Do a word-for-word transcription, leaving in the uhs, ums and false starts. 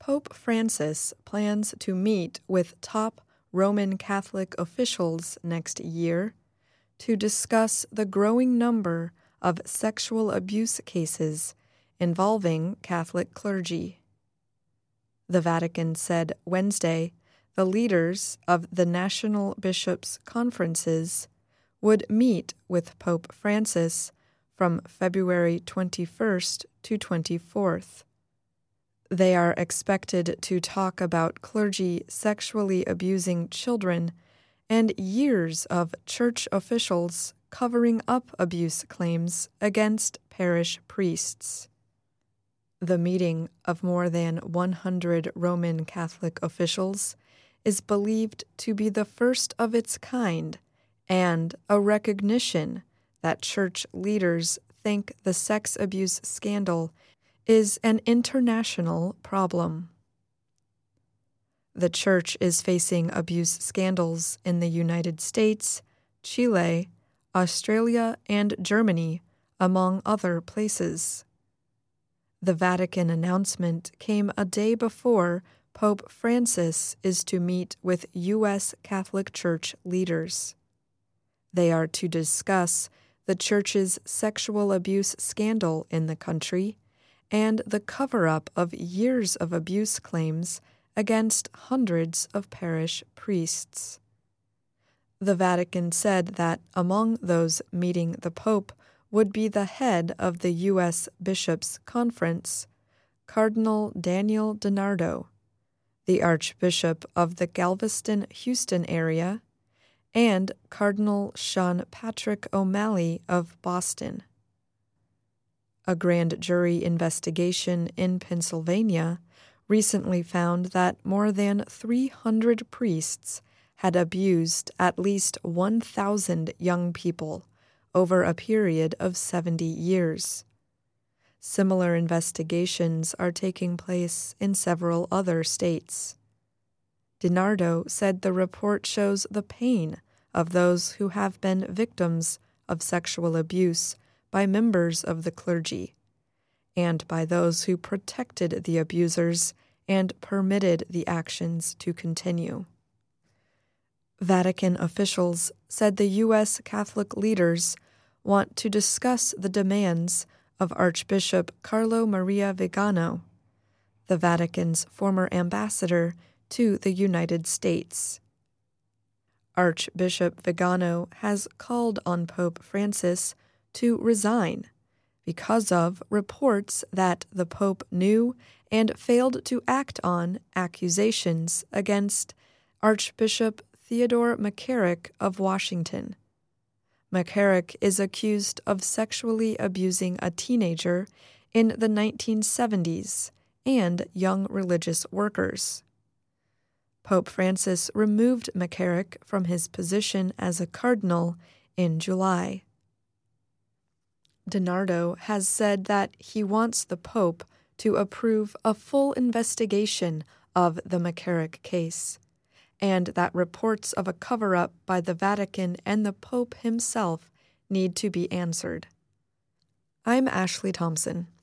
Pope Francis plans to meet with top Roman Catholic officials next year to discuss the growing number of sexual abuse cases involving Catholic clergy. The Vatican said Wednesday the leaders of the National Bishops' Conferences would meet with Pope Francis from February twenty-first to twenty-fourth. They are expected to talk about clergy sexually abusing children and years of church officials covering up abuse claims against parish priests. The meeting of more than one hundred Roman Catholic officials is believed to be the first of its kind and a recognition that church leaders think the sex abuse scandal is an international problem. The church is facing abuse scandals in the United States, Chile, Australia, and Germany, among other places. The Vatican announcement came a day before Pope Francis is to meet with U S Catholic Church leaders. They are to discuss the Church's sexual abuse scandal in the country and the cover-up of years of abuse claims against hundreds of parish priests. The Vatican said that among those meeting the Pope would be the head of the U S Bishops' Conference, Cardinal Daniel DiNardo, the Archbishop of the Galveston-Houston area, and Cardinal Sean Patrick O'Malley of Boston. A grand jury investigation in Pennsylvania recently found that more than three hundred priests had abused at least one thousand young people over a period of seventy years. Similar investigations are taking place in several other states. DiNardo said the report shows the pain of those who have been victims of sexual abuse by members of the clergy, and by those who protected the abusers and permitted the actions to continue. Vatican officials said the U S Catholic leaders want to discuss the demands of Archbishop Carlo Maria Vigano, the Vatican's former ambassador to the United States. Archbishop Vigano has called on Pope Francis to resign because of reports that the Pope knew and failed to act on accusations against Archbishop Theodore McCarrick of Washington. McCarrick is accused of sexually abusing a teenager in the nineteen seventies and young religious workers. Pope Francis removed McCarrick from his position as a cardinal in July. DiNardo has said that he wants the Pope to approve a full investigation of the McCarrick case, and that reports of a cover-up by the Vatican and the Pope himself need to be answered. I'm Ashley Thompson.